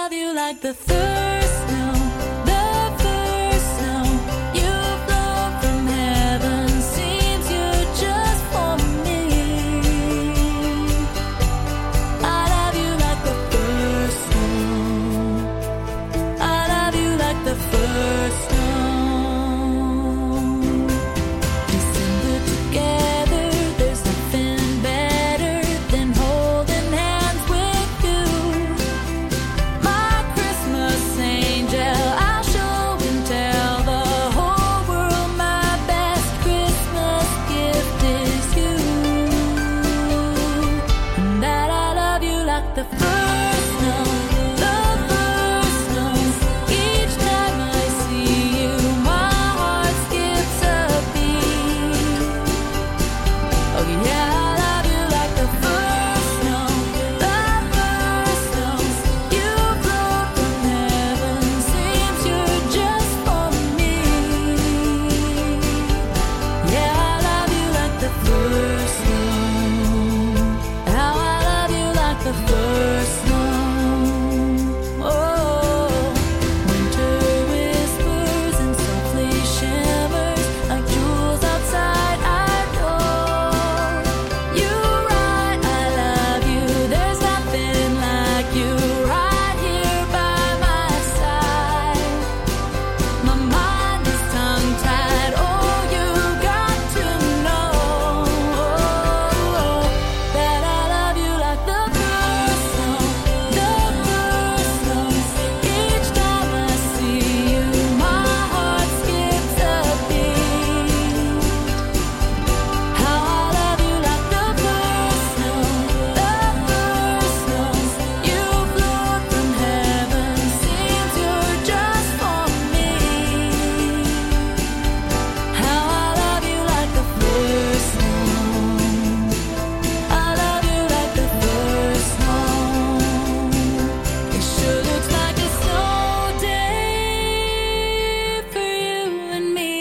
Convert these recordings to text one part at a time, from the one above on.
love you like the first snow, the first snow. You flow from heaven, seems you're just for me. I love you like the first snow. I love you like the first snow. December together, there's nothing better than holding hands with you. My Christmas angel, I'll show and tell the whole world my best Christmas gift is you. And that I love you like the first snow, the first snow. Each time I see you, my heart skips a beat. Oh yeah, I love you like the first snow, the first snow. You flow from heaven, seems you're just for me. Yeah, I love you like the first snow. How I love you like the first snow. Oh, winter whispers and softly shimmers like jewels outside our door. You're right, I love you. There's nothing like you right here by my side. My mind is tongue-tied. Oh, you got to know that I love you like the first snow, the first snow. Each time I see you, my heart skips a beat. How I love you like the first snow, the first snow. You float from heaven, seems you're just for me. How I love you like the first snow. I love you like the first snow. It sure looks like a snow day for you and me.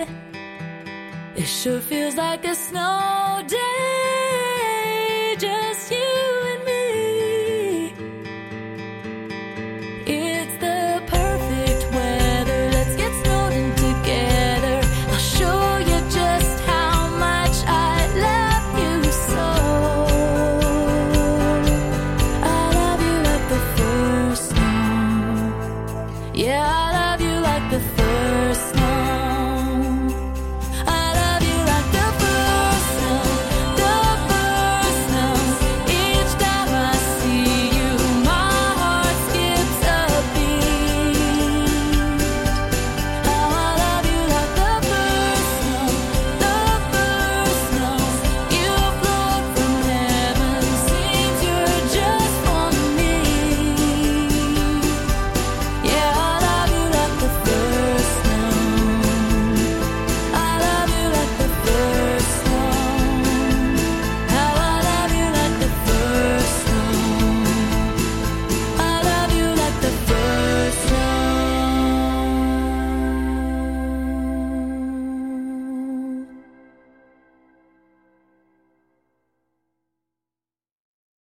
It sure feels like a snow day just